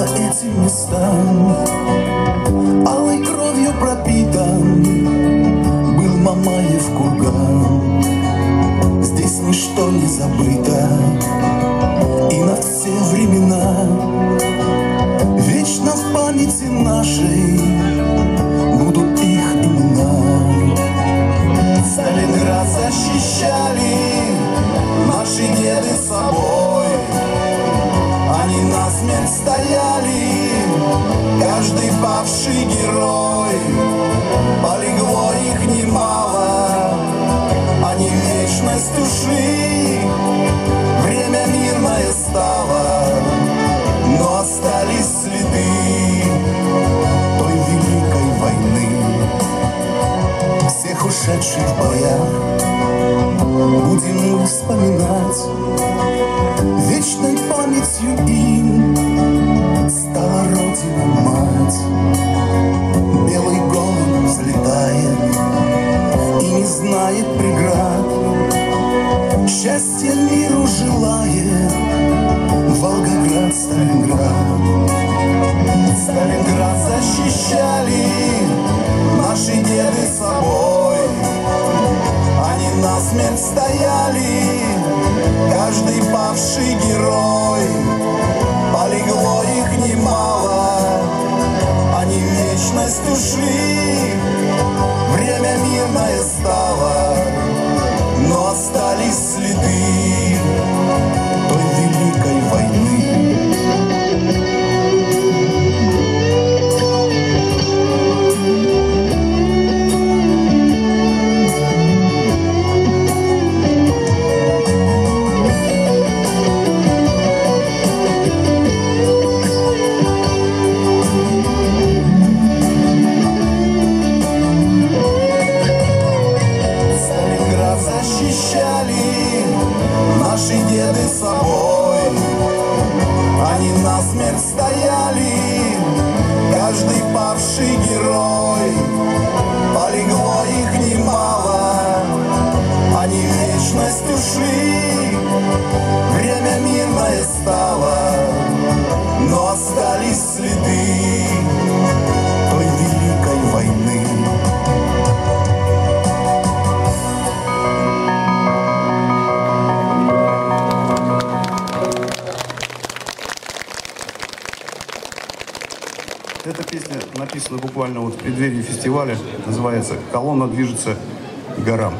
этим местам. Алой кровью пропитан был Мамаев курган. Здесь ничто не забыто, и на все времена вечно в памяти нашей будут их имена. Сталинград защищали наши деды собой, они насмерть стояли, каждый павший герой. Полегло их немало, они в вечность ушли. Время мирное стало, но остались следы той великой войны. Всех ушедших в боях будем мы вспоминать. Вечной памятью им стала Родина мать. Белый голубь взлетает и не знает преград. Счастья миру желает Волгоград, Сталинград. Сталинград защищали наши деды собой, они насмерть стояли, каждый павший герой. Полегло их немало, они в вечность ушли. Время мирное стало, но остались следы той великой войны. Наши деды собой, они насмерть стояли, каждый павший герой. Полегло их немало, они в вечность ушли. Время мирное стало, но остались следы той великой войны. Эта песня написана буквально вот в преддверии фестиваля. Называется «Колонна движется к горам».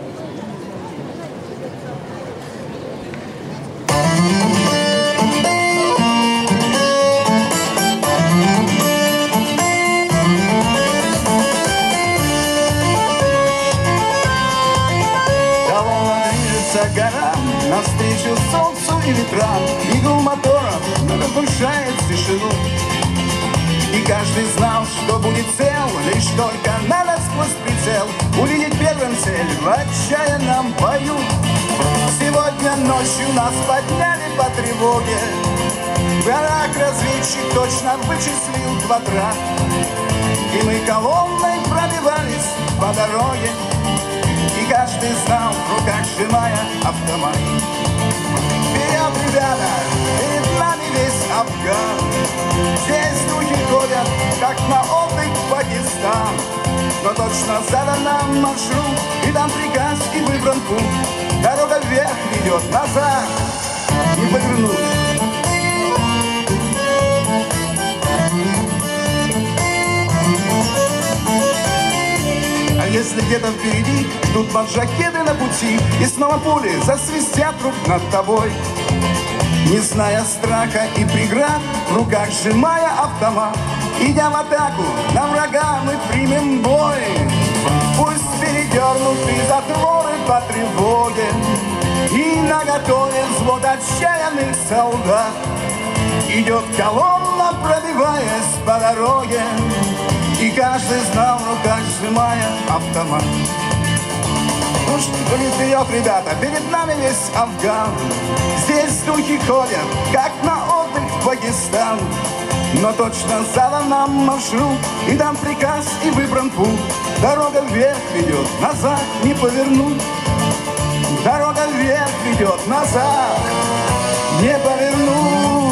Колонна движется к горам, навстречу солнцу и ветрам. И гул моторов разрушает тишину. И каждый знал, что будет цел, лишь только надо сквозь прицел увидеть первым цель в отчаянном бою. Сегодня ночью нас подняли по тревоге, в горах разведчик точно вычислил 2 трак. И мы колонной пробивались по дороге, и каждый знал, в руках сжимая автомат. Вперед, ребята, перед нами весь Афган. Здесь духи ходят, как на отдых в Пакистан. Но точно задан нам маршрут, и там приказ, и выбран путь. Дорога вверх ведет, назад не повернуть. А если где-то впереди ждут маджахеды на пути, и снова пули засвистят друг над тобой, не зная страха и преград, в руках сжимая автомат, идя в атаку, на врага мы примем бой. Пусть передернуты затворы по тревоге, и наготове взвод отчаянных солдат. Идет колонна, пробиваясь по дороге, и каждый знал, в руках сжимая автомат. Ну что, вперед, ребята, перед нами весь Афган. Здесь духи ходят, как на отдых в Пакистан. Но точно задан нам маршрут, и дам приказ, и выбран путь. Дорога вверх ведет, назад не повернуть. Дорога вверх ведет, назад не повернуть.